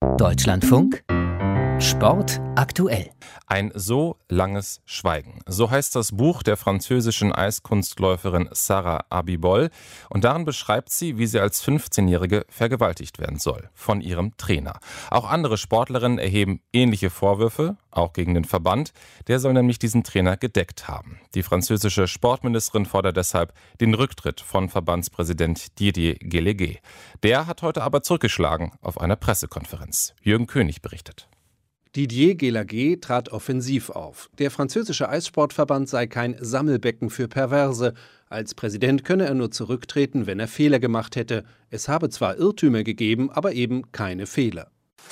Deutschlandfunk Sport aktuell. Ein so langes Schweigen. So heißt das Buch der französischen Eiskunstläuferin Sarah Abitbol. Und darin beschreibt sie, wie sie als 15-Jährige vergewaltigt werden soll. Von ihrem Trainer. Auch andere Sportlerinnen erheben ähnliche Vorwürfe, auch gegen den Verband. Der soll nämlich diesen Trainer gedeckt haben. Die französische Sportministerin fordert deshalb den Rücktritt von Verbandspräsident Didier Guélégué. Der hat heute aber zurückgeschlagen auf einer Pressekonferenz. Jürgen König berichtet. Didier Guélégué trat offensiv auf. Der französische Eissportverband sei kein Sammelbecken für Perverse. Als Präsident könne er nur zurücktreten, wenn er Fehler gemacht hätte. Es habe zwar Irrtümer gegeben, aber eben keine Fehler.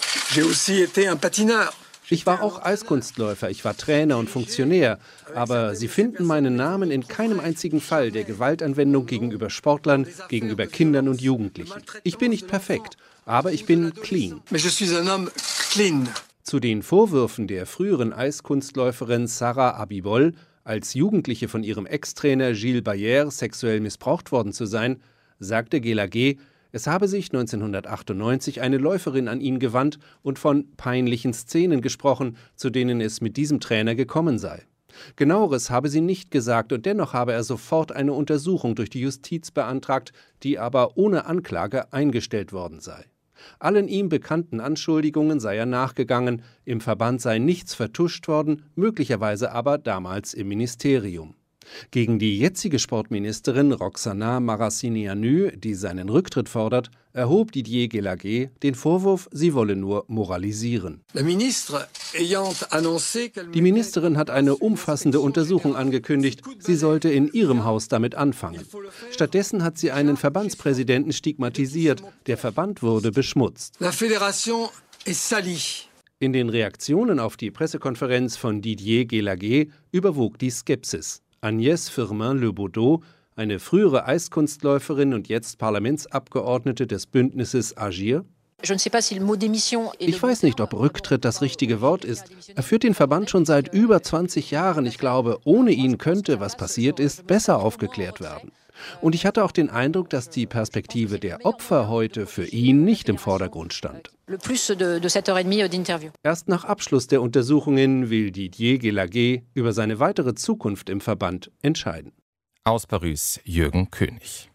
Ich war auch Eiskunstläufer, ich war Trainer und Funktionär. Aber Sie finden meinen Namen in keinem einzigen Fall der Gewaltanwendung gegenüber Sportlern, gegenüber Kindern und Jugendlichen. Ich bin nicht perfekt, aber ich bin clean. Zu den Vorwürfen der früheren Eiskunstläuferin Sarah Abitbol, als Jugendliche von ihrem Ex-Trainer Gilles Bayer sexuell missbraucht worden zu sein, sagte Guélégué, es habe sich 1998 eine Läuferin an ihn gewandt und von peinlichen Szenen gesprochen, zu denen es mit diesem Trainer gekommen sei. Genaueres habe sie nicht gesagt und dennoch habe er sofort eine Untersuchung durch die Justiz beantragt, die aber ohne Anklage eingestellt worden sei. Allen ihm bekannten Anschuldigungen sei er nachgegangen, im Verband sei nichts vertuscht worden, möglicherweise aber damals im Ministerium. Gegen die jetzige Sportministerin Roxana Maracineanu, die seinen Rücktritt fordert, erhob Didier Guélégué den Vorwurf, sie wolle nur moralisieren. Die Ministerin hat eine umfassende Untersuchung angekündigt. Sie sollte in ihrem Haus damit anfangen. Stattdessen hat sie einen Verbandspräsidenten stigmatisiert. Der Verband wurde beschmutzt. In den Reaktionen auf die Pressekonferenz von Didier Guélégué überwog die Skepsis. Agnès Firmin-Lebaudot, eine frühere Eiskunstläuferin und jetzt Parlamentsabgeordnete des Bündnisses Agir. Ich weiß nicht, ob Rücktritt das richtige Wort ist. Er führt den Verband schon seit über 20 Jahren. Ich glaube, ohne ihn könnte, was passiert ist, besser aufgeklärt werden. Und ich hatte auch den Eindruck, dass die Perspektive der Opfer heute für ihn nicht im Vordergrund stand. Erst nach Abschluss der Untersuchungen will Didier Guélégué über seine weitere Zukunft im Verband entscheiden. Aus Paris, Jürgen König.